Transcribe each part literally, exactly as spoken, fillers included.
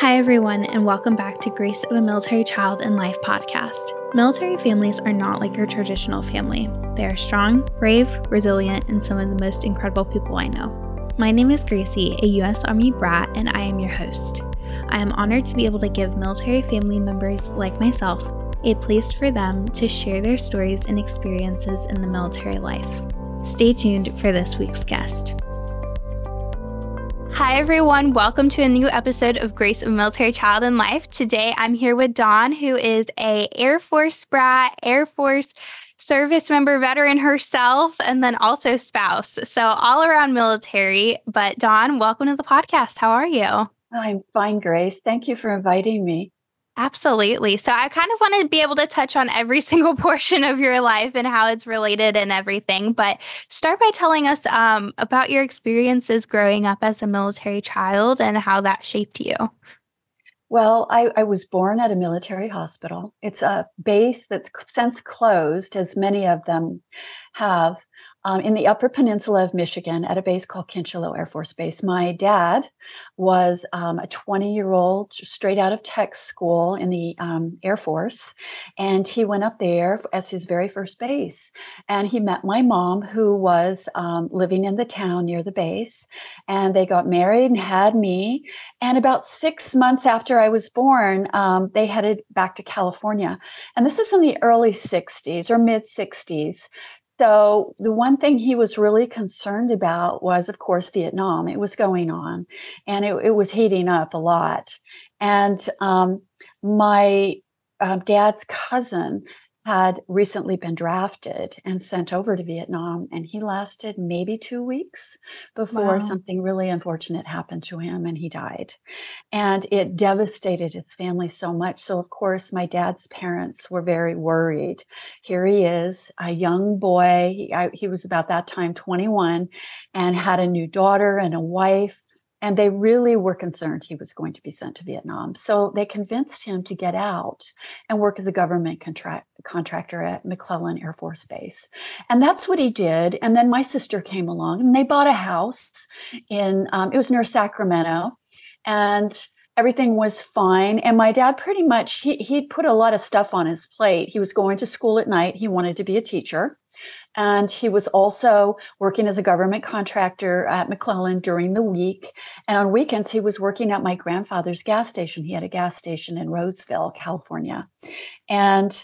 Hi, everyone, and welcome back to Grace of a Military Child in Life podcast. Military families are not like your traditional family. They are strong, brave, resilient, and some of the most incredible people I know. My name is Gracie, a U S Army brat, and I am your host. I am honored to be able to give military family members like myself a place for them to share their stories and experiences in the military life. Stay tuned for this week's guest. Hi, everyone. Welcome to a new episode of Grace of a Military Child in Life. Today, I'm here with Dawn, who is a Air Force brat, Air Force service member, veteran herself, and then also spouse. So all around military. But Dawn, welcome to the podcast. How are you? I'm fine, Grace. Thank you for inviting me. Absolutely. So I kind of want to be able to touch on every single portion of your life and how it's related and everything. But start by telling us um, about your experiences growing up as a military child and how that shaped you. Well, I, I was born at a military hospital. It's a base that's since closed, as many of them have, um, in the Upper Peninsula of Michigan at a base called Kincheloe Air Force Base. My dad was um, a twenty-year-old straight out of tech school in the um, Air Force, and he went up there as his very first base. And he met my mom, who was um, living in the town near the base, and they got married and had me. And about six months after I was born, um, they headed back to California. And this is in the early sixties or mid sixties. So the one thing he was really concerned about was, of course, Vietnam. It was going on, and it, it was heating up a lot. And um, my uh, dad's cousin had recently been drafted and sent over to Vietnam, and he lasted maybe two weeks before Wow. something really unfortunate happened to him, and he died. And it devastated his family so much. So, of course, my dad's parents were very worried. Here he is, a young boy. He, I, he was about that time twenty-one and had a new daughter and a wife. And they really were concerned he was going to be sent to Vietnam. So they convinced him to get out and work as a government contract, contractor at McClellan Air Force Base. And that's what he did. And then my sister came along and they bought a house in, um, it was near Sacramento. And everything was fine. And my dad pretty much, he, he'd put a lot of stuff on his plate. He was going to school at night. He wanted to be a teacher. And he was also working as a government contractor at McClellan during the week. And on weekends, he was working at my grandfather's gas station. He had a gas station in Roseville, California. And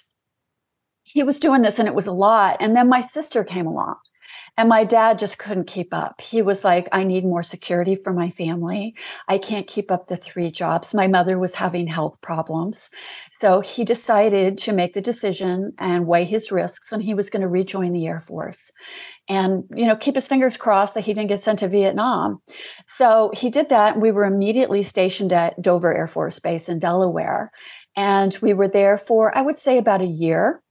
he was doing this, and it was a lot. And then my sister came along. And my dad just couldn't keep up. He was like, I need more security for my family. I can't keep up the three jobs. My mother was having health problems. So he decided to make the decision and weigh his risks, and he was going to rejoin the Air Force and, you know, keep his fingers crossed that he didn't get sent to Vietnam. So he did that. And we were immediately stationed at Dover Air Force Base in Delaware. And we were there for, I would say, about a year.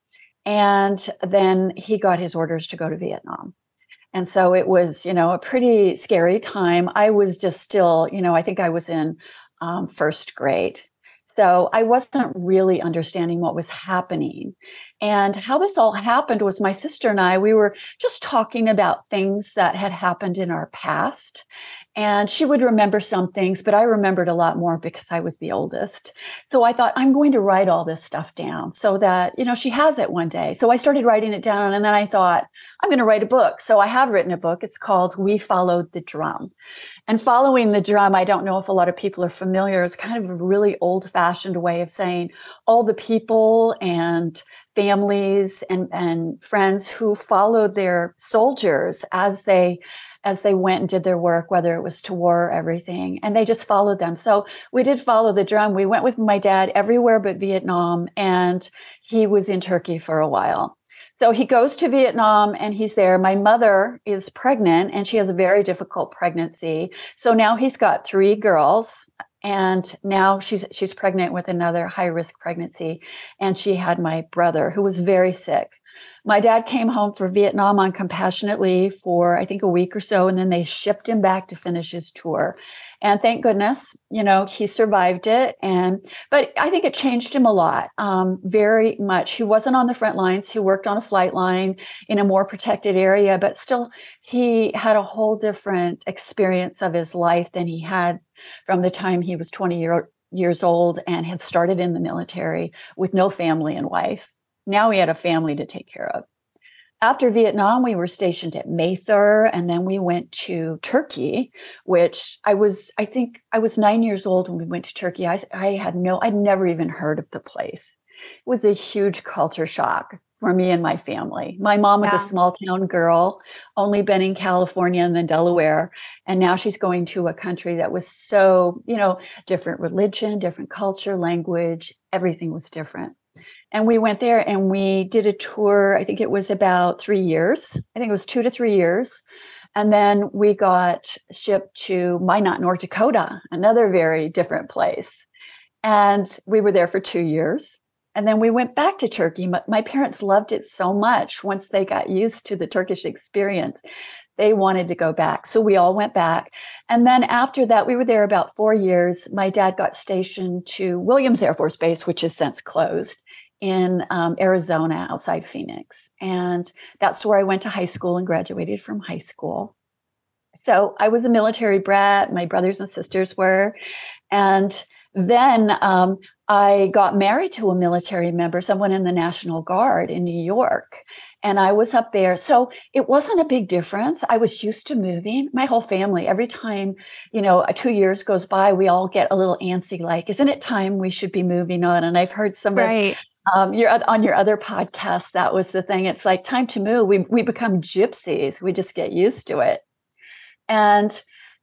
And then he got his orders to go to Vietnam. And so it was, you know, a pretty scary time. I was just still, you know, I think I was in um, first grade. So I wasn't really understanding what was happening. And how this all happened was my sister and I, we were just talking about things that had happened in our past. And she would remember some things, but I remembered a lot more because I was the oldest. So I thought, I'm going to write all this stuff down so that, you know, she has it one day. So I started writing it down, and then I thought, I'm going to write a book. So I have written a book. It's called We Followed the Drum. And following the drum, I don't know if a lot of people are familiar, is kind of a really old-fashioned way of saying all the people and families and, and friends who followed their soldiers as they as they went and did their work, whether it was to war or everything, and they just followed them. So we did follow the drum. We went with my dad everywhere but Vietnam, and he was in Turkey for a while. So he goes to Vietnam and he's there. My mother is pregnant, and she has a very difficult pregnancy. So now he's got three girls, and now she's she's pregnant with another high-risk pregnancy. And she had my brother, who was very sick. My dad came home for Vietnam on compassionate leave for, I think, a week or so, and then they shipped him back to finish his tour. And thank goodness, you know, he survived it. And but I think it changed him a lot, um, very much. He wasn't on the front lines. He worked on a flight line in a more protected area, but still, he had a whole different experience of his life than he had from the time he was twenty year, years old and had started in the military with no family and wife. Now he had a family to take care of. After Vietnam, we were stationed at Mather, and then we went to Turkey, which I was, I think I was nine years old when we went to Turkey. I, I had no, I'd never even heard of the place. It was a huge culture shock for me and my family. My mom was Yeah. a small town girl, only been in California and then Delaware. And now she's going to a country that was so, you know, different religion, different culture, language, everything was different. And we went there and we did a tour. I think it was about three years. I think it was two to three years. And then we got shipped to Minot, North Dakota, another very different place. And we were there for two years. And then we went back to Turkey. My, my parents loved it so much once they got used to the Turkish experience. They wanted to go back. So we all went back. And then after that, we were there about four years. My dad got stationed to Williams Air Force Base, which has since closed, in um, Arizona outside Phoenix. And that's where I went to high school and graduated from high school. So I was a military brat. My brothers and sisters were. And then um, I got married to a military member, someone in the National Guard in New York. And I was up there. So it wasn't a big difference. I was used to moving. My whole family, every time, you know, two years goes by, we all get a little antsy, like, isn't it time we should be moving on? And I've heard some Right. of um, your on your other podcasts, that was the thing. It's like time to move. We we become gypsies. We just get used to it. And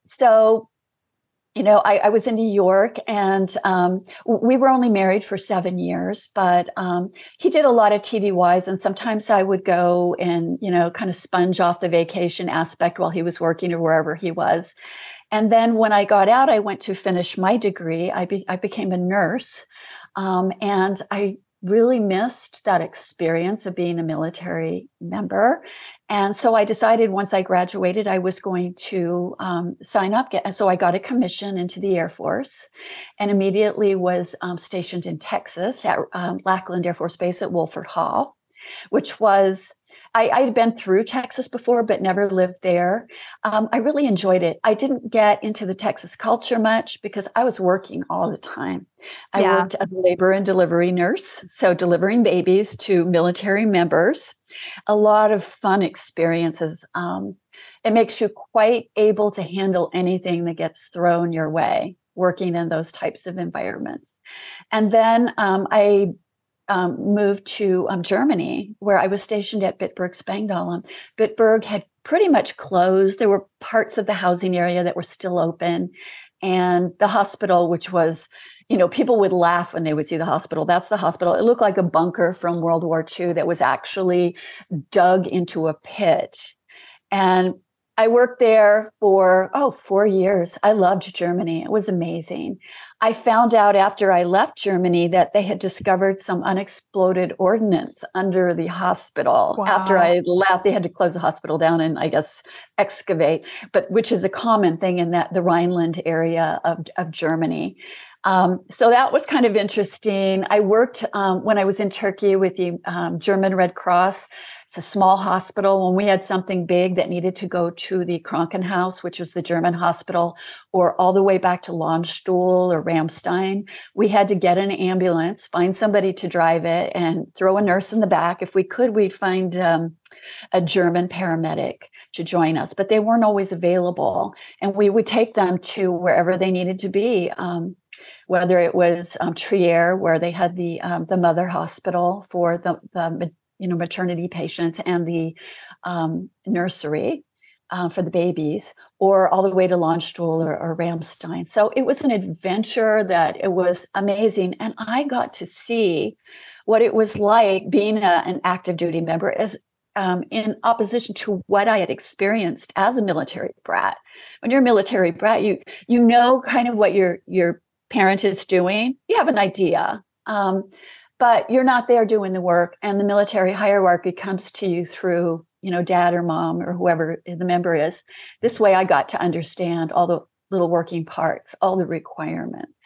so, you know, I, I was in New York, and um, we were only married for seven years, but um, he did a lot of T D Ys, and sometimes I would go and, you know, kind of sponge off the vacation aspect while he was working or wherever he was. And then when I got out, I went to finish my degree. I, be, I became a nurse, um, and I really missed that experience of being a military member. And so I decided once I graduated, I was going to um, sign up. Get, so I got a commission into the Air Force and immediately was um, stationed in Texas at um, Lackland Air Force Base at Wolford Hall, which was, I, I'd been through Texas before, but never lived there. Um, I really enjoyed it. I didn't get into the Texas culture much because I was working all the time. I Yeah. worked as a labor and delivery nurse, so delivering babies to military members. A lot of fun experiences. Um, it makes you quite able to handle anything that gets thrown your way, working in those types of environments. And then um, I Um, moved to um, Germany, where I was stationed at Bitburg Spangdahlem. Bitburg had pretty much closed. There were parts of the housing area that were still open. And the hospital, which was, you know, people would laugh when they would see the hospital. That's the hospital. It looked like a bunker from World War Two that was actually dug into a pit. And I worked there for, oh, four years. I loved Germany. It was amazing. I found out after I left Germany that they had discovered some unexploded ordnance under the hospital. Wow. After I left, they had to close the hospital down and, I guess, excavate, but which is a common thing in that the Rhineland area of, of Germany. Um, so that was kind of interesting. I worked um, when I was in Turkey with the um, German Red Cross. It's a small hospital. When we had something big that needed to go to the Krankenhaus, which was the German hospital, or all the way back to Landstuhl or Ramstein, we had to get an ambulance, find somebody to drive it, and throw a nurse in the back. If we could, we'd find um, a German paramedic to join us, but they weren't always available. And we would take them to wherever they needed to be. Um, whether it was um, Trier, where they had the um, the mother hospital for the, the you know maternity patients, and the um, nursery uh, for the babies, or all the way to Landstuhl or, or Ramstein. So it was an adventure that it was amazing, and I got to see what it was like being a, an active duty member as um, in opposition to what I had experienced as a military brat. When you're a military brat, you you know kind of what your your parent is doing. You have an idea, um, but you're not there doing the work. And the military hierarchy comes to you through, you know, dad or mom or whoever the member is. This way I got to understand all the little working parts, all the requirements.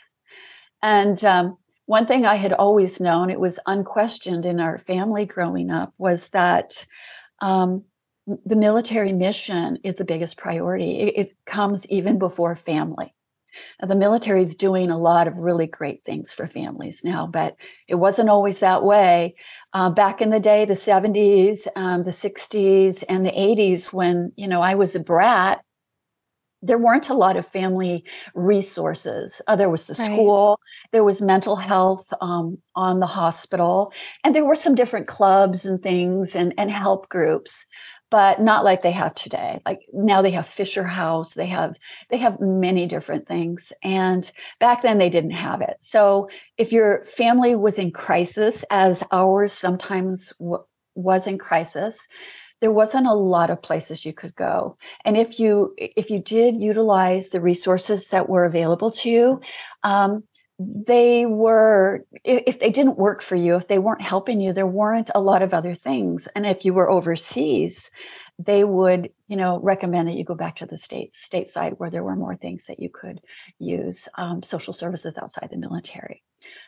And um, one thing I had always known, it was unquestioned in our family growing up, was that um, the military mission is the biggest priority. It, it comes even before family. The military is doing a lot of really great things for families now, but it wasn't always that way. Uh, back in the day, the seventies, um, the sixties, and the eighties, when, you know, I was a brat, there weren't a lot of family resources. Uh, there was the Right. school, there was mental health um, on the hospital, and there were some different clubs and things and, and help groups, but not like they have today. Like now they have Fisher House, they have they have many different things, and back then they didn't have it. So if your family was in crisis, as ours sometimes w- was in crisis, there wasn't a lot of places you could go. And if you if you did utilize the resources that were available to you, um, they were, if they didn't work for you, if they weren't helping you, there weren't a lot of other things. And if you were overseas, they would, you know, recommend that you go back to the states, stateside, where there were more things that you could use, um, social services outside the military.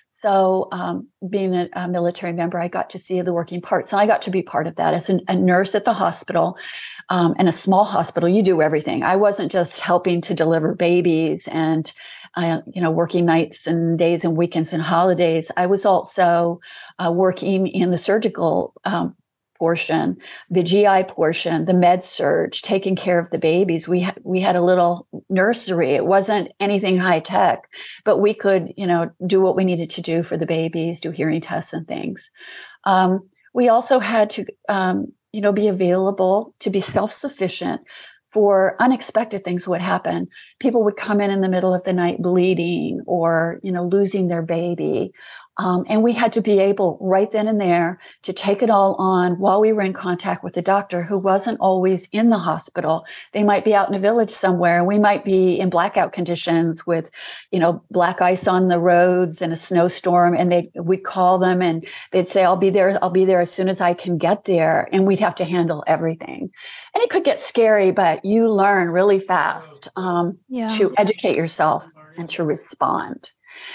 So um, being a, a military member, I got to see the working parts, and I got to be part of that as an, a nurse at the hospital. Um, in a small hospital, you do everything. I wasn't just helping to deliver babies and, uh, you know, working nights and days and weekends and holidays. I was also uh, working in the surgical um, portion, the G I portion, the med surge, taking care of the babies. We ha- we had a little nursery. It wasn't anything high tech, but we could, you know, do what we needed to do for the babies, do hearing tests and things. Um, we also had to, um, you know, be available to be self-sufficient for unexpected things would happen. People would come in in the middle of the night bleeding or, you know, losing their baby. Um, and we had to be able right then and there to take it all on while we were in contact with the doctor, who wasn't always in the hospital. They might be out in a village somewhere. We might be in blackout conditions with, you know, black ice on the roads and a snowstorm. And they we'd call them and they'd say, I'll be there. I'll be there as soon as I can get there. And we'd have to handle everything. And it could get scary, but you learn really fast um, Yeah. to educate yourself and to respond.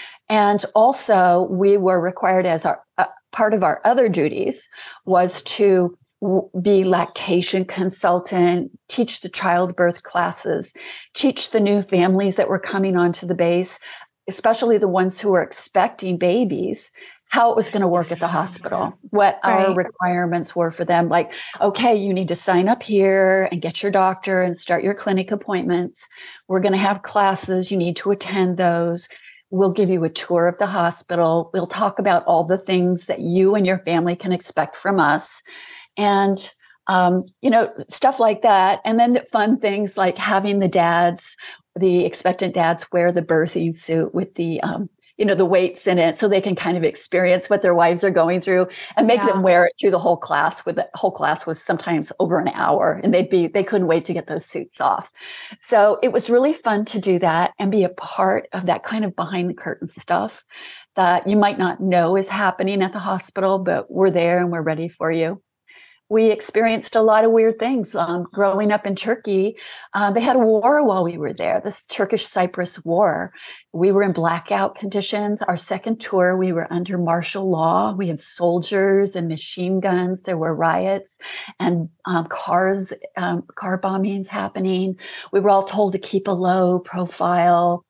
And also, we were required as our uh, part of our other duties was to w- be lactation consultant, teach the childbirth classes, teach the new families that were coming onto the base, especially the ones who were expecting babies, how it was going to work at the hospital, what our Right. requirements were for them. Like, okay, you need to sign up here and get your doctor and start your clinic appointments. We're going to have classes. You need to attend those. We'll give you a tour of the hospital. We'll talk about all the things that you and your family can expect from us. And, um, you know, stuff like that. And then the fun things like having the dads, the expectant dads wear the birthing suit with the, um, you know, the weights in it, so they can kind of experience what their wives are going through and make Yeah. them wear it through the whole class. With the whole class was sometimes over an hour, and they'd be, they couldn't wait to get those suits off. So it was really fun to do that and be a part of that kind of behind the curtain stuff that you might not know is happening at the hospital, but we're there and we're ready for you. We experienced a lot of weird things. Um, growing up in Turkey, uh, they had a war while we were there, the Turkish-Cyprus War. We were in blackout conditions. Our second tour, we were under martial law. We had soldiers and machine guns. There were riots and um, cars, um, car bombings happening. We were all told to keep a low profile.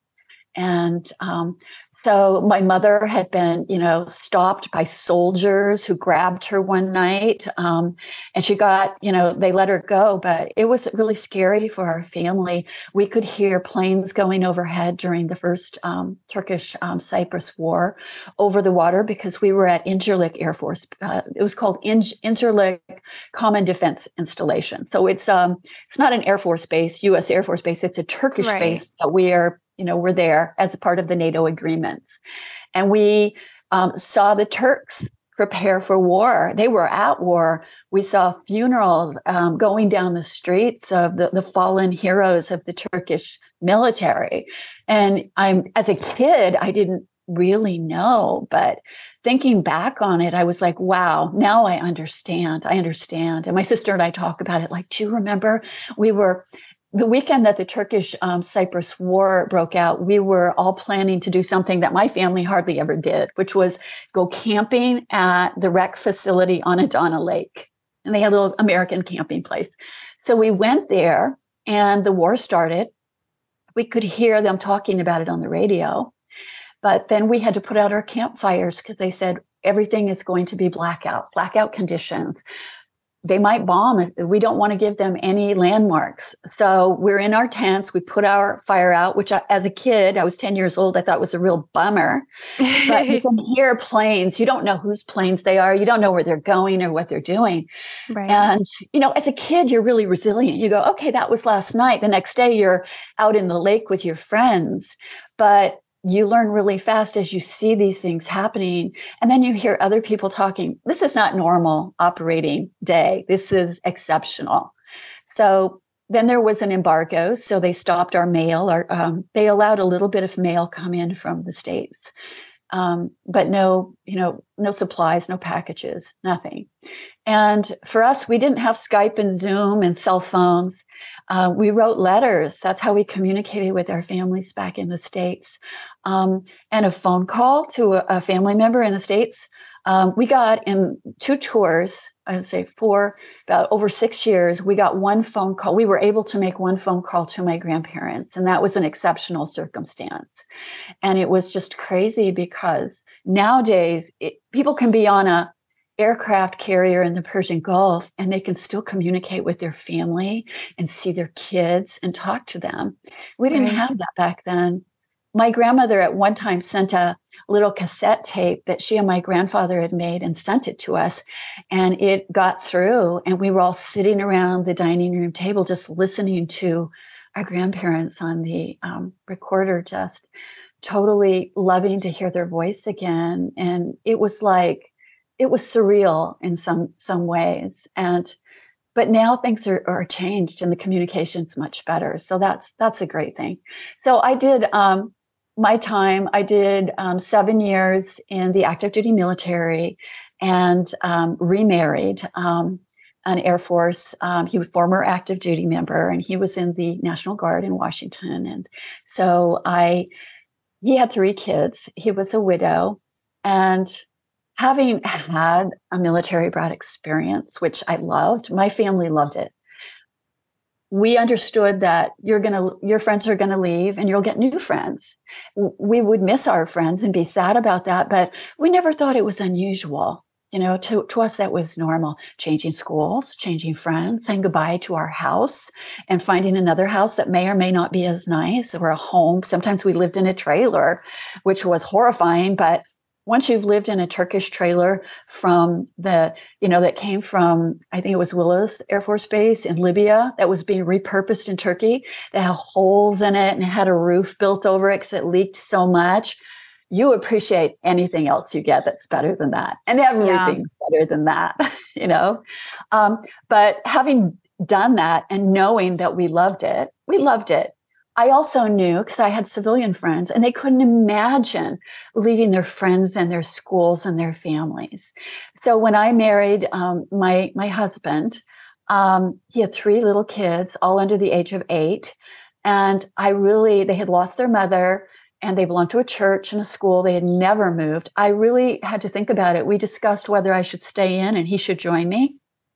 And um, so my mother had been, you know, stopped by soldiers who grabbed her one night. Um, and she got, you know, they let her go. But it was really scary for our family. We could hear planes going overhead during the first um, Turkish um, Cyprus War over the water because we were at Incirlik Air Force. Uh, it was called In- Incirlik Common Defense Installation. So it's um, it's not an Air Force base, U S Air Force base. It's a Turkish Right. base that we are, you know, we're there as a part of the NATO agreements. And we um, saw the Turks prepare for war. They were at war. We saw funerals um, going down the streets of the, the fallen heroes of the Turkish military. And I'm, as a kid, I didn't really know, but thinking back on it, I was like, wow, now I understand. I understand. And my sister and I talk about it like, do you remember we were the weekend that the Turkish um, Cyprus War broke out, we were all planning to do something that my family hardly ever did, which was go camping at the rec facility on Adana Lake. And they had a little American camping place. So we went there and the war started. we could hear them talking about it on the radio. But then we had to put out our campfires because they said everything is going to be blackout, blackout conditions. They might bomb if we don't want to give them any landmarks. So we're in our tents. We put our fire out, which I, as a kid, I was ten years old. I thought was a real bummer. But you can hear planes. You don't know whose planes they are. You don't know where they're going or what they're doing. Right. And, you know, as a kid, you're really resilient. You go, okay, that was last night. The next day you're out in the lake with your friends. But you learn really fast as you see these things happening. And then you hear other people talking, this is not normal operating day. This is exceptional. So then there was an embargo. So they stopped our mail, or um, they allowed a little bit of mail come in from the States. Um, but no, you know, no supplies, no packages, nothing. And for us, we didn't have Skype and Zoom and cell phones. Uh, we wrote letters. That's how we communicated with our families back in the States. Um, and a phone call to a, a family member in the States. Um, we got in two tours, I would say four, about over six years, we got one phone call. We were able to make one phone call to my grandparents. And that was an exceptional circumstance. And it was just crazy because nowadays it, people can be on a aircraft carrier in the Persian Gulf and they can still communicate with their family and see their kids and talk to them. We didn't Right. have that back then. My grandmother at one time sent a little cassette tape that she and my grandfather had made and sent it to us. And it got through and we were all sitting around the dining room table just listening to our grandparents on the um, recorder, just totally loving to hear their voice again. And it was like, it was surreal in some some ways. And but now things are, are changed and the communication's much better. So that's that's a great thing. So I did um, my time, I did um, seven years in the active duty military and um, remarried um, an Air Force. Um, he was a former active duty member and he was in the National Guard in Washington. And so I, he had three kids. He was a widow. And having had a military brat experience, which I loved, my family loved it. We understood that you're gonna, your friends are gonna leave, and you'll get new friends. We would miss our friends and be sad about that, but we never thought it was unusual. You know, to to us that was normal. Changing schools, changing friends, saying goodbye to our house, and finding another house that may or may not be as nice, or a home. Sometimes we lived in a trailer, which was horrifying, but once you've lived in a Turkish trailer from the, you know, that came from, I think it was Willis Air Force Base in Libya that was being repurposed in Turkey, that had holes in it and it had a roof built over it because it leaked so much, you appreciate anything else you get that's better than that. And everything's yeah. better than that, you know. Um, but having done that and knowing that we loved it, we loved it. I also knew, because I had civilian friends, and they couldn't imagine leaving their friends and their schools and their families. So when I married um, my my husband, um, he had three little kids, all under the age of eight. And I really, they had lost their mother, and they belonged to a church and a school. They had never moved. I really had to think about it. We discussed whether I should stay in and he should join me,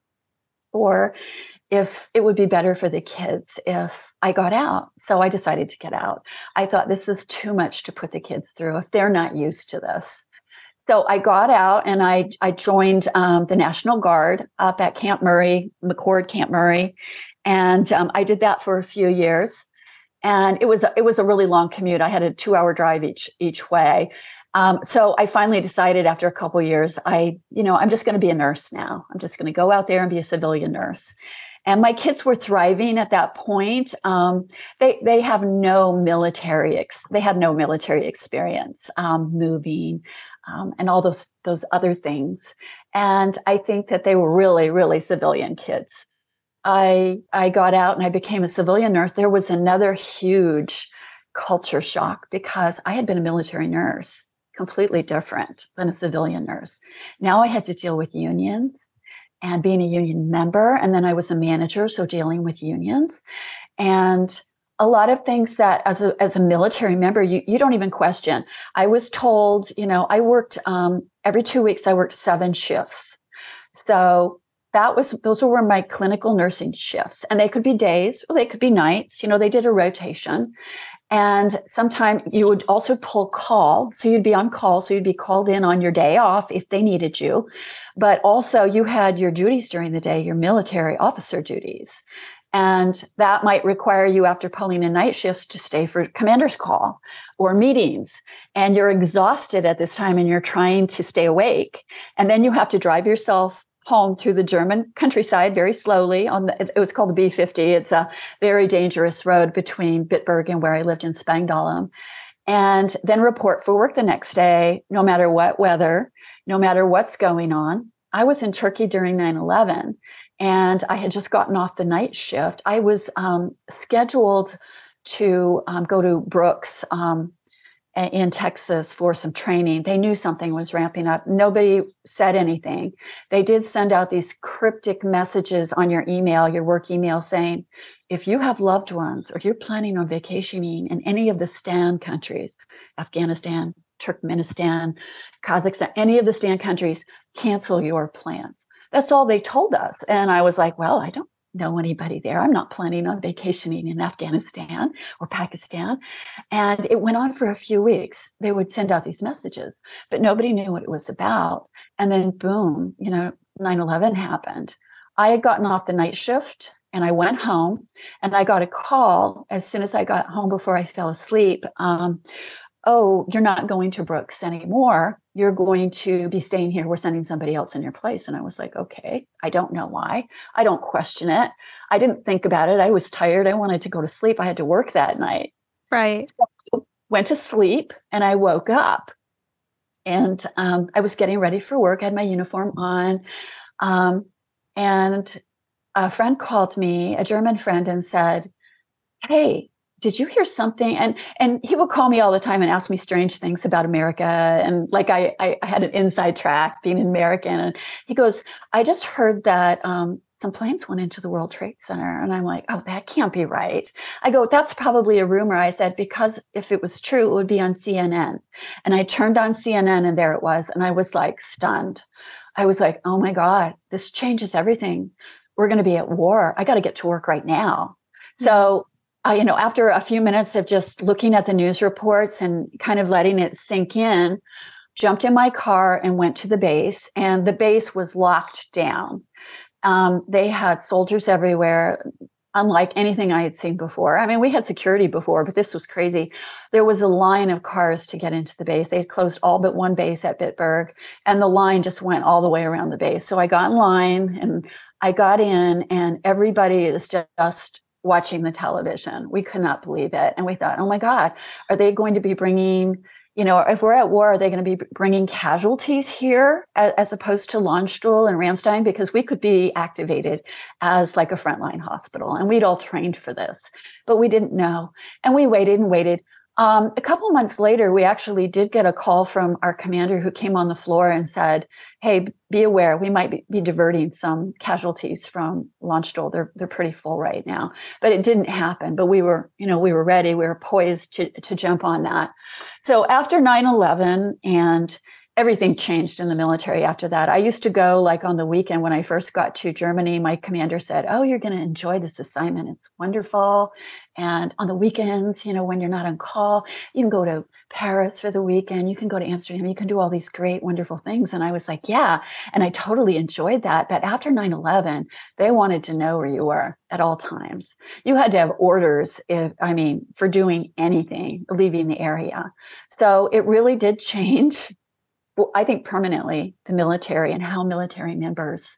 or if it would be better for the kids if I got out. So I decided to get out. I thought this is too much to put the kids through if they're not used to this. So I got out and I, I joined um, the National Guard up at Camp Murray, McCord Camp Murray. And um, I did that for a few years. And it was, it was a really long commute. I had a two hour drive each, each way. Um, so I finally decided after a couple of years, I, you know, I'm just going to be a nurse now. I'm just going to go out there and be a civilian nurse. And my kids were thriving at that point. Um, they they have no military ex- they had no military experience, um, moving, um, and all those those other things. And I think that they were really really civilian kids. I I got out and I became a civilian nurse. There was another huge culture shock because I had been a military nurse, completely different than a civilian nurse. Now I had to deal with unions and being a union member. And then I was a manager, so dealing with unions. And a lot of things that as a as a military member, you, you don't even question. I was told, you know, I worked um, every two weeks, I worked seven shifts. So that was, those were my clinical nursing shifts. And they could be days or they could be nights. You know, they did a rotation. And sometimes you would also pull call. So you'd be on call. So you'd be called in on your day off if they needed you. But also you had your duties during the day, your military officer duties. And that might require you, after pulling in night shifts, to stay for commander's call or meetings. And you're exhausted at this time and you're trying to stay awake. And then you have to drive yourself home through the German countryside very slowly. On the, it was called the B fifty. It's a very dangerous road between Bitburg and where I lived in Spangdahlem. And then report for work the next day, no matter what weather, no matter what's going on. I was in Turkey during nine eleven. And I had just gotten off the night shift. I was um, scheduled to um, go to Brooks um, in Texas for some training. They knew something was ramping up. Nobody said anything. They did send out these cryptic messages on your email, your work email, saying, if you have loved ones or you're planning on vacationing in any of the STAN countries, Afghanistan, Turkmenistan, Kazakhstan, any of the STAN countries, cancel your plans. That's all they told us. And I was like, well, I don't know anybody there. I'm not planning on vacationing in Afghanistan or Pakistan. And it went on for a few weeks. They would send out these messages, but nobody knew what it was about. And then boom, you know, nine eleven happened. I had gotten off the night shift and I went home and I got a call as soon as I got home before I fell asleep. Um, oh, you're not going to Brooks anymore. You're going to be staying here. We're sending somebody else in your place. And I was like, okay, I don't know why. I don't question it. I didn't think about it. I was tired. I wanted to go to sleep. I had to work that night. Right. So went to sleep and I woke up and um, I was getting ready for work. I had my uniform on. Um, and a friend called me, a German friend, and said, hey, did you hear something? And and he would call me all the time and ask me strange things about America. And like I, I had an inside track being an American. And he goes, I just heard that um, some planes went into the World Trade Center. And I'm like, oh, that can't be right. I go, that's probably a rumor. I said, because if it was true, it would be on C N N. And I turned on C N N and there it was. And I was like stunned. I was like, oh my God, this changes everything. We're going to be at war. I got to get to work right now. Mm-hmm. So Uh, you know, after a few minutes of just looking at the news reports and kind of letting it sink in, jumped in my car and went to the base. And the base was locked down. Um, they had soldiers everywhere, unlike anything I had seen before. I mean, we had security before, but this was crazy. There was a line of cars to get into the base. They had closed all but one base at Bitburg, and the line just went all the way around the base. So I got in line and I got in, and everybody is just watching the television. We could not believe it. And we thought, oh my God, are they going to be bringing, you know, if we're at war, are they going to be bringing casualties here as, as opposed to Landstuhl and Ramstein? Because we could be activated as like a frontline hospital. And we'd all trained for this, but we didn't know. And we waited and waited. Um, a couple of months later, we actually did get a call from our commander who came on the floor and said, hey, be aware, we might be, be diverting some casualties from Landstuhl. They're, they're pretty full right now. But it didn't happen. But we were, you know, we were ready. We were poised to, to jump on that. So after nine eleven, and everything changed in the military after that. I used to go like on the weekend when I first got to Germany, my commander said, oh, you're going to enjoy this assignment. It's wonderful. And on the weekends, you know, when you're not on call, you can go to Paris for the weekend. You can go to Amsterdam. You can do all these great, wonderful things. And I was like, yeah. And I totally enjoyed that. But after nine eleven, they wanted to know where you were at all times. You had to have orders, if, I mean, for doing anything, leaving the area. So it really did change, well, I think permanently, the military and how military members,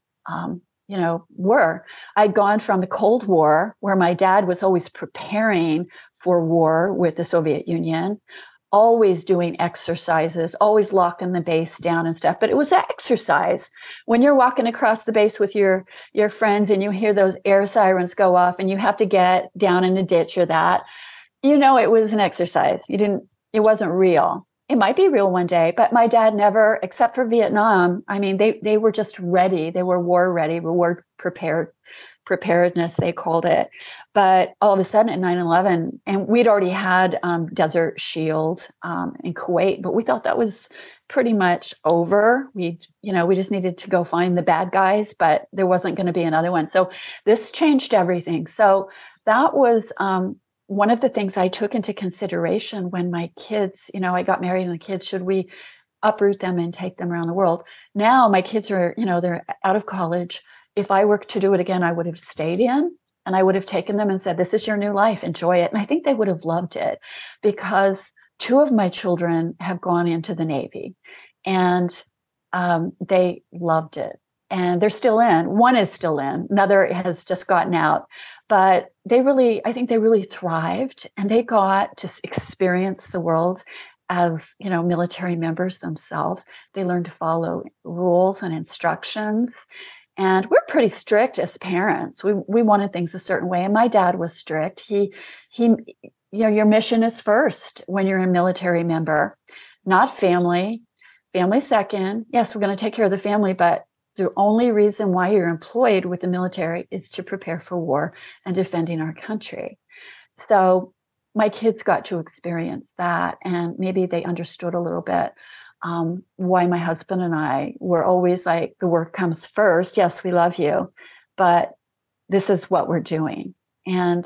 um, you know, were. I'd gone from the Cold War, where my dad was always preparing for war with the Soviet Union, always doing exercises, always locking the base down and stuff. But it was exercise. When you're walking across the base with your, your friends and you hear those air sirens go off and you have to get down in a ditch or that, you know, it was an exercise. You didn't, it wasn't real. It might be real one day, but my dad never, except for Vietnam. I mean, they they were just ready. They were war ready, war prepared, preparedness, they called it. But all of a sudden at nine eleven, and we'd already had um, Desert Shield um, in Kuwait, but we thought that was pretty much over. We, you know, we just needed to go find the bad guys, but there wasn't going to be another one. So this changed everything. So that was um, one of the things I took into consideration when my kids, you know, I got married and the kids, should we uproot them and take them around the world? Now my kids are, you know, they're out of college. If I were to do it again, I would have stayed in and I would have taken them and said, this is your new life, enjoy it. And I think they would have loved it, because two of my children have gone into the Navy and um, they loved it. And they're still in. One is still in. Another has just gotten out. But they really, I think they really thrived, and they got to experience the world as, you know, military members themselves. They learned to follow rules and instructions. And we're pretty strict as parents. We we wanted things a certain way. And my dad was strict. He he, you know, your mission is first when you're a military member, not family. Family second. Yes, we're going to take care of the family, but the only reason why you're employed with the military is to prepare for war and defending our country. So my kids got to experience that, and maybe they understood a little bit um, why my husband and I were always like, the work comes first. Yes, we love you, but this is what we're doing. And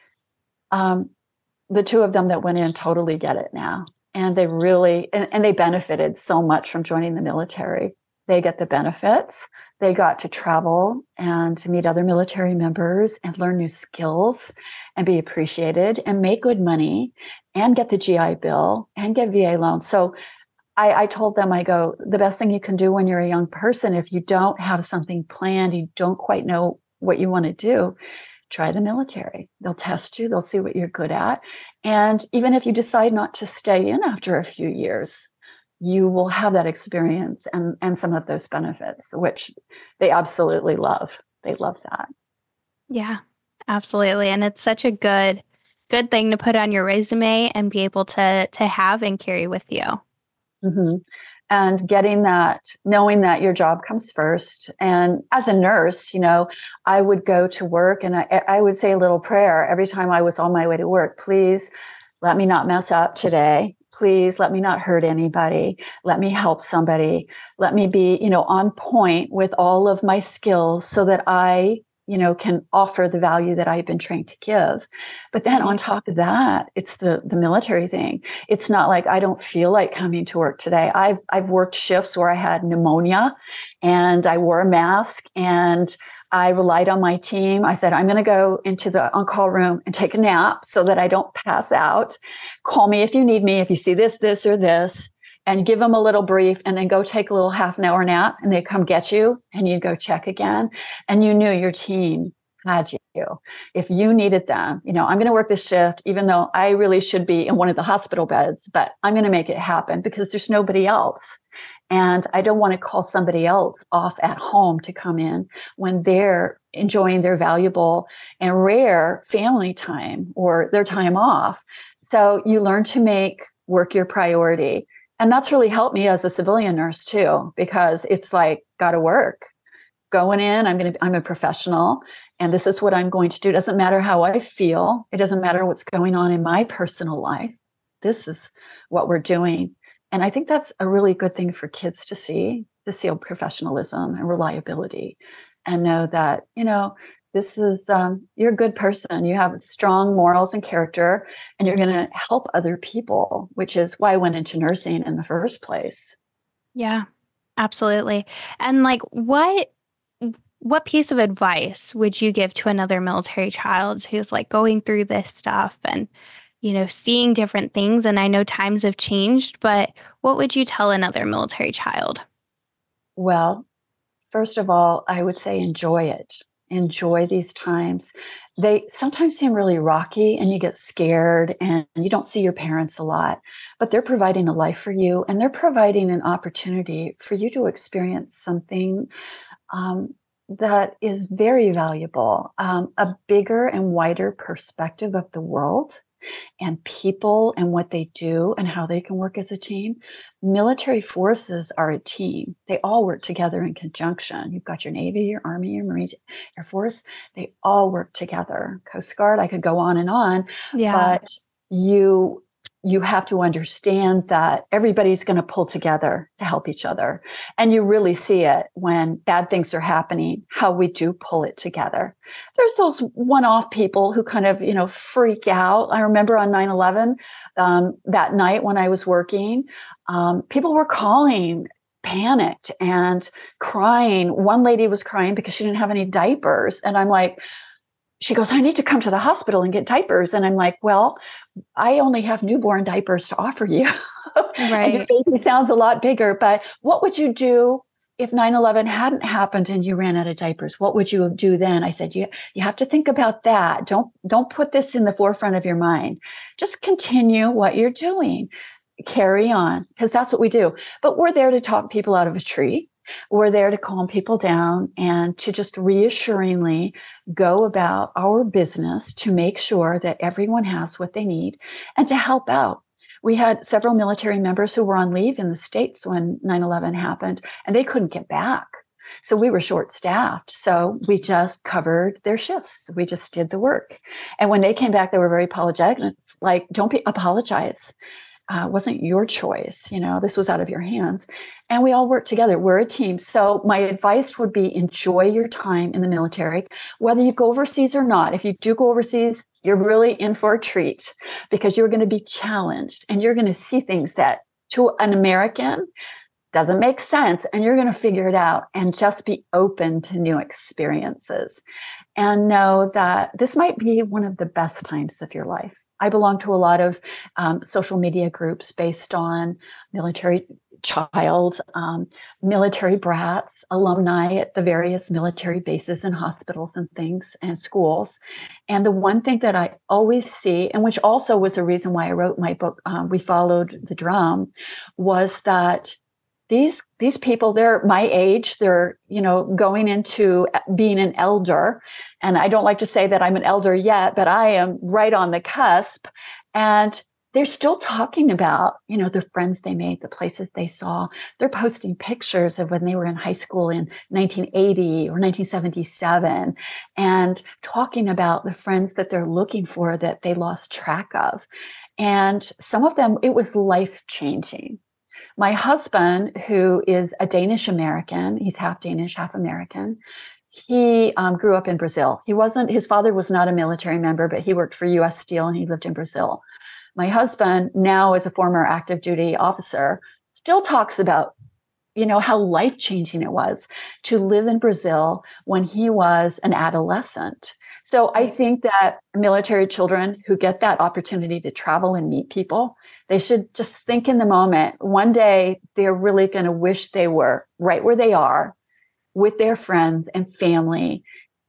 um, the two of them that went in totally get it now. And they really, and, and they benefited so much from joining the military. They get the benefits. They got to travel and to meet other military members and learn new skills and be appreciated and make good money and get the G I Bill and get V A loans. So I, I told them, I go, the best thing you can do when you're a young person, if you don't have something planned, you don't quite know what you want to do, try the military. They'll test you. They'll see what you're good at. And even if you decide not to stay in after a few years, you will have that experience and, and some of those benefits, which they absolutely love. They love that. Yeah, absolutely. And it's such a good, good thing to put on your resume and be able to, to have and carry with you. Mm-hmm. And getting that, knowing that your job comes first. And as a nurse, you know, I would go to work and I, I would say a little prayer every time I was on my way to work. Please let me not mess up today. Please let me not hurt anybody. Let me help somebody. Let me be, you know, on point with all of my skills so that I, you know, can offer the value that I've been trained to give. But then on top of that, it's the the military thing. It's not like I don't feel like coming to work today. I've I've worked shifts where I had pneumonia and I wore a mask and I relied on my team. I said, I'm going to go into the on-call room and take a nap so that I don't pass out. Call me if you need me, if you see this, this, or this, and give them a little brief and then go take a little half an hour nap and they come get you and you go check again. And you knew your team had you. If you needed them, you know, I'm going to work this shift, even though I really should be in one of the hospital beds, but I'm going to make it happen because there's nobody else. And I don't want to call somebody else off at home to come in when they're enjoying their valuable and rare family time or their time off. So you learn to make work your priority. And that's really helped me as a civilian nurse too, because it's like, got to work. Going in, I'm going to, I'm a professional and this is what I'm going to do. It doesn't matter how I feel. It doesn't matter what's going on in my personal life. This is what we're doing. And I think that's a really good thing for kids to see, to see professionalism and reliability and know that, you know, this is, um, you're a good person. You have strong morals and character, and you're going to help other people, which is why I went into nursing in the first place. Yeah, absolutely. And like, what, what piece of advice would you give to another military child who's like going through this stuff and, you know, seeing different things? And I know times have changed, but what would you tell another military child? Well, first of all, I would say enjoy it. Enjoy these times. They sometimes seem really rocky and you get scared and you don't see your parents a lot, but they're providing a life for you and they're providing an opportunity for you to experience something um, that is very valuable, um, a bigger and wider perspective of the world and people and what they do and how they can work as a team. Military forces are a team. They all work together in conjunction. You've got your Navy, your Army, your Marines, Air Force. They all work together. Coast Guard, I could go on and on, Yeah. but you you have to understand that everybody's going to pull together to help each other. And you really see it when bad things are happening, how we do pull it together. There's those one-off people who kind of, you know, freak out. I remember on nine eleven, um, that night when I was working, um, people were calling, panicked and crying. One lady was crying because she didn't have any diapers. And I'm like, she goes, I need to come to the hospital and get diapers. And I'm like, well, I only have newborn diapers to offer you. Right. And your baby sounds a lot bigger, but what would you do if nine eleven hadn't happened and you ran out of diapers? What would you do then? I said, you, you have to think about that. Don't, don't put this in the forefront of your mind. Just continue what you're doing. Carry on, because that's what we do. But we're there to talk people out of a tree. We're there to calm people down and to just reassuringly go about our business to make sure that everyone has what they need and to help out. We had several military members who were on leave in the States when nine eleven happened, and they couldn't get back. So we were short staffed. So we just covered their shifts. We just did the work. And when they came back, they were very apologetic. And it's like, don't be apologize. Uh, wasn't your choice. You know, this was out of your hands. And we all work together. We're a team. So my advice would be enjoy your time in the military, whether you go overseas or not. If you do go overseas, you're really in for a treat because you're going to be challenged and you're going to see things that to an American doesn't make sense. And you're going to figure it out and just be open to new experiences and know that this might be one of the best times of your life. I belong to a lot of um, social media groups based on military child, um, military brats, alumni at the various military bases and hospitals and things and schools. And the one thing that I always see, and which also was a reason why I wrote my book, um, We Followed the Drum, was that These these people, they're my age, they're, you know, going into being an elder. And I don't like to say that I'm an elder yet, but I am right on the cusp. And they're still talking about, you know, the friends they made, the places they saw. They're posting pictures of when they were in high school in nineteen eighty or nineteen seventy-seven and talking about the friends that they're looking for that they lost track of. And some of them, it was life-changing. My husband, who is a Danish American, he's half Danish, half American. He um, grew up in Brazil. He wasn't, his father was not a military member, but he worked for U S Steel and he lived in Brazil. My husband, now as a former active duty officer, still talks about, you know, how life-changing it was to live in Brazil when he was an adolescent. So I think that military children who get that opportunity to travel and meet people, they should just think in the moment. One day, they're really going to wish they were right where they are with their friends and family,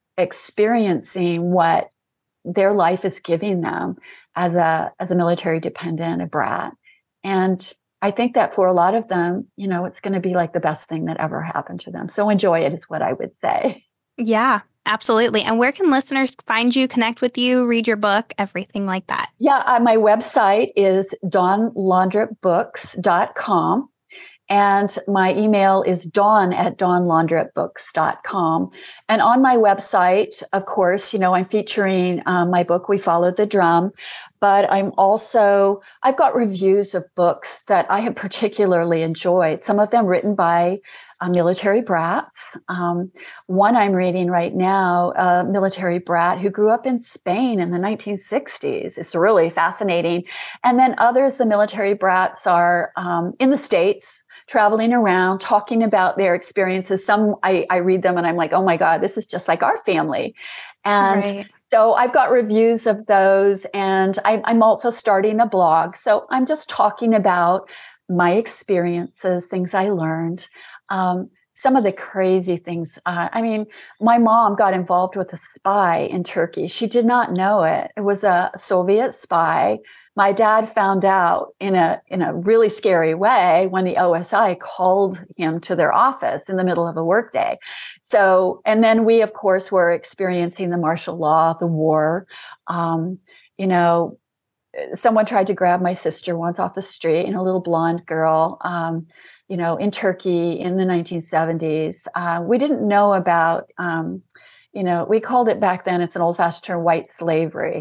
experiencing what their life is giving them as a, as a military dependent, a brat. And I think that for a lot of them, you know, it's going to be like the best thing that ever happened to them. So enjoy it is what I would say. Yeah, absolutely. And where can listeners find you, connect with you, read your book, everything like that? Yeah, uh, my website is dawn laundrep books dot com. And my email is dawn at dawn laundrep books dot com. And on my website, of course, you know, I'm featuring um, my book, We Followed the Drum, but I'm also, I've got reviews of books that I have particularly enjoyed, some of them written by uh, military brats. Um, one I'm reading right now, a military brat who grew up in Spain in the nineteen sixties. It's really fascinating. And then others, the military brats are um, in the States, traveling around, talking about their experiences. Some I, I read them and I'm like, oh my God, this is just like our family. And Right. so I've got reviews of those, and I, I'm also starting a blog. So I'm just talking about my experiences, things I learned, um, some of the crazy things. Uh, I mean, my mom got involved with a spy in Turkey. She did not know it. It was a Soviet spy. My dad found out in a in a really scary way when the O S I called him to their office in the middle of a workday. So, and then we, of course, were experiencing the martial law, the war. Um, you know, someone tried to grab my sister once off the street, and a little blonde girl, um, you know, in Turkey in the nineteen seventies. Uh, we didn't know about, um, you know, we called it back then, it's an old-fashioned term, white slavery.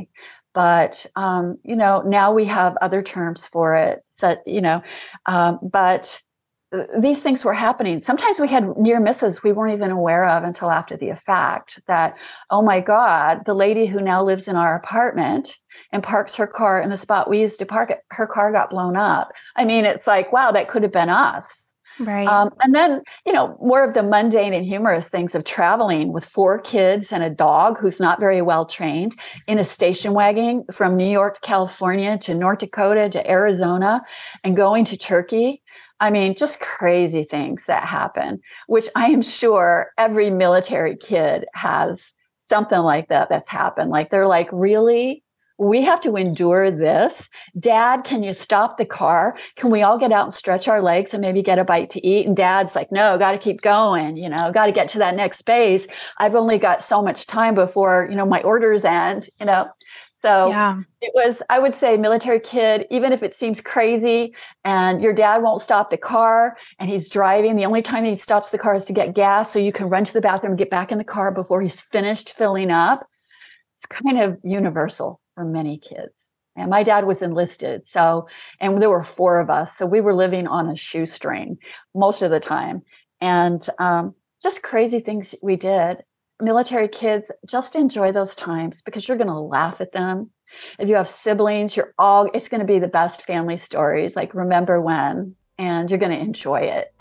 But, um, you know, now we have other terms for it. So, you know, um, but these things were happening. Sometimes we had near misses we weren't even aware of until after the fact that, oh my God, the lady who now lives in our apartment and parks her car in the spot we used to park it, her car got blown up. I mean, it's like, wow, that could have been us. Right. Um, and then, you know, more of the mundane and humorous things of traveling with four kids and a dog who's not very well trained in a station wagon from New York to California to North Dakota to Arizona and going to Turkey. I mean, just crazy things that happen, which I am sure every military kid has something like that that's happened. Like, they're like, really? We have to endure this? Dad, can you stop the car? Can we all get out and stretch our legs and maybe get a bite to eat? And Dad's like, no, got to keep going. You know, got to get to that next base. I've only got so much time before, you know, my orders end, you know. So yeah. It was, I would say, military kid, even if it seems crazy and your dad won't stop the car and he's driving, the only time he stops the car is to get gas so you can run to the bathroom and get back in the car before he's finished filling up. It's kind of universal for many kids. And my dad was enlisted. So, and there were four of us. So we were living on a shoestring most of the time. And um, just crazy things we did. Military kids, just enjoy those times because you're going to laugh at them. If you have siblings, you're all, it's going to be the best family stories. Like, remember when, and you're going to enjoy it.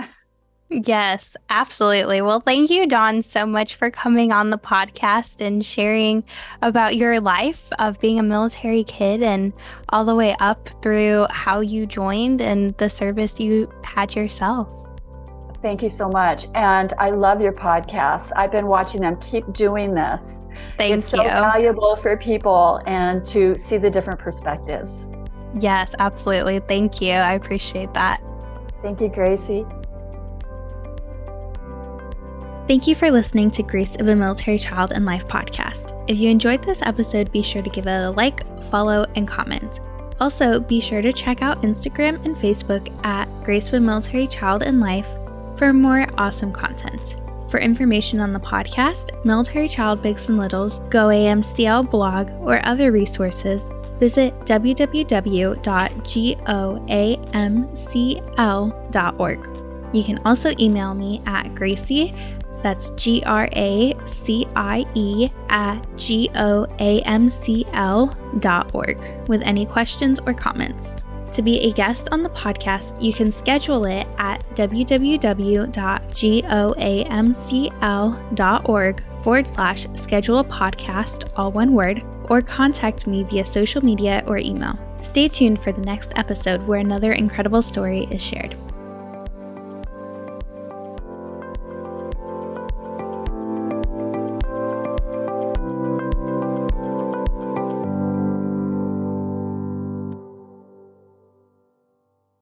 Yes, absolutely. Well, thank you, Dawn, so much for coming on the podcast and sharing about your life of being a military kid and all the way up through how you joined and the service you had yourself. Thank you so much. And I love your podcast. I've been watching them. Keep doing this. Thank it's you. It's so valuable for people and to see the different perspectives. Yes, absolutely. Thank you. I appreciate that. Thank you, Gracie. Thank you for listening to Grace of a Military Child and Life podcast. If you enjoyed this episode, be sure to give it a like, follow, and comment. Also, be sure to check out Instagram and Facebook at Grace of a Military Child and Life for more awesome content. For information on the podcast, Military Child Bigs and Littles, Go A M C L blog, or other resources, visit w w w dot goamcl dot org. You can also email me at Gracie, that's G R A C I E, at G O A M C L dot org with any questions or comments. To be a guest on the podcast, you can schedule it at w w w dot goamcl dot org forward slash schedule a podcast, all one word, or contact me via social media or email. Stay tuned for the next episode where another incredible story is shared.